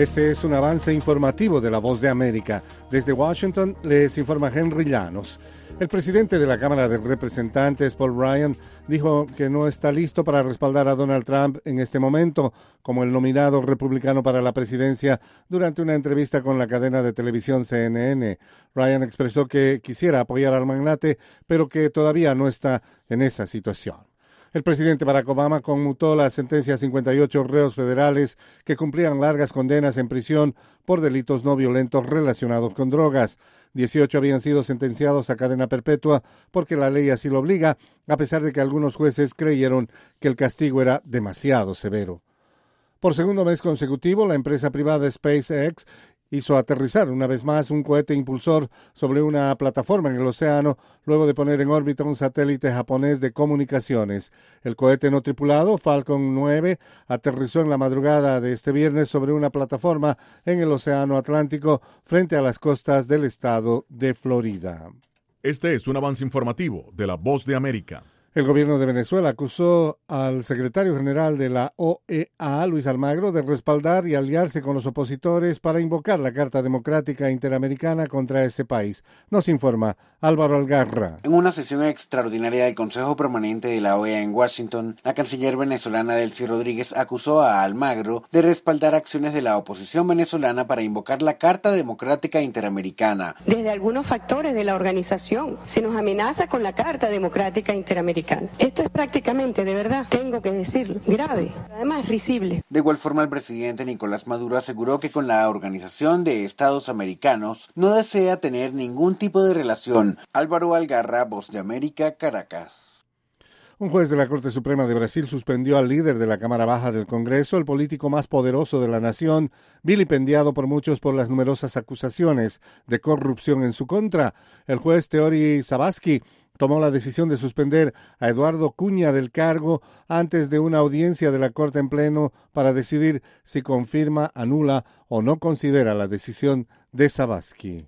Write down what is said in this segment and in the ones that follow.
Este es un avance informativo de La Voz de América. Desde Washington les informa Henry Llanos. El presidente de la Cámara de Representantes, Paul Ryan, dijo que no está listo para respaldar a Donald Trump en este momento como el nominado republicano para la presidencia durante una entrevista con la cadena de televisión CNN. Ryan expresó que quisiera apoyar al magnate, pero que todavía no está en esa situación. El presidente Barack Obama conmutó la sentencia a 58 reos federales que cumplían largas condenas en prisión por delitos no violentos relacionados con drogas. 18 habían sido sentenciados a cadena perpetua porque la ley así lo obliga, a pesar de que algunos jueces creyeron que el castigo era demasiado severo. Por segundo mes consecutivo, la empresa privada SpaceX hizo aterrizar una vez más un cohete impulsor sobre una plataforma en el océano, luego de poner en órbita un satélite japonés de comunicaciones. El cohete no tripulado, Falcon 9, aterrizó en la madrugada de este viernes sobre una plataforma en el océano Atlántico frente a las costas del estado de Florida. Este es un avance informativo de La Voz de América. El gobierno de Venezuela acusó al secretario general de la OEA, Luis Almagro, de respaldar y aliarse con los opositores para invocar la Carta Democrática Interamericana contra ese país. Nos informa Álvaro Algarra. En una sesión extraordinaria del Consejo Permanente de la OEA en Washington, la canciller venezolana Delcy Rodríguez acusó a Almagro de respaldar acciones de la oposición venezolana para invocar la Carta Democrática Interamericana. Desde algunos factores de la organización se nos amenaza con la Carta Democrática Interamericana. Esto es prácticamente, de verdad, tengo que decirlo, grave, además risible. De igual forma, el presidente Nicolás Maduro aseguró que con la Organización de Estados Americanos no desea tener ningún tipo de relación. Álvaro Algarra, Voz de América, Caracas. Un juez de la Corte Suprema de Brasil suspendió al líder de la Cámara Baja del Congreso, el político más poderoso de la nación, vilipendiado por muchos por las numerosas acusaciones de corrupción en su contra. El juez Teori Savasky tomó la decisión de suspender a Eduardo Cunha del cargo antes de una audiencia de la Corte en pleno para decidir si confirma, anula o no considera la decisión de Savasky.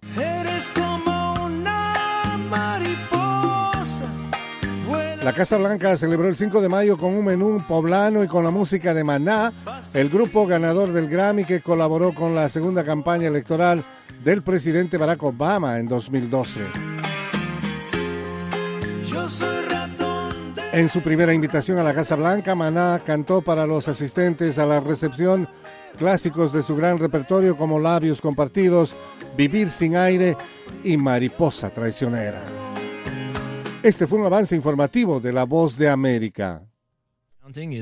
La Casa Blanca celebró el 5 de mayo con un menú poblano y con la música de Maná, el grupo ganador del Grammy que colaboró con la segunda campaña electoral del presidente Barack Obama en 2012. En su primera invitación a la Casa Blanca, Maná cantó para los asistentes a la recepción clásicos de su gran repertorio como Labios Compartidos, Vivir sin aire y Mariposa traicionera. Este fue un avance informativo de La Voz de América.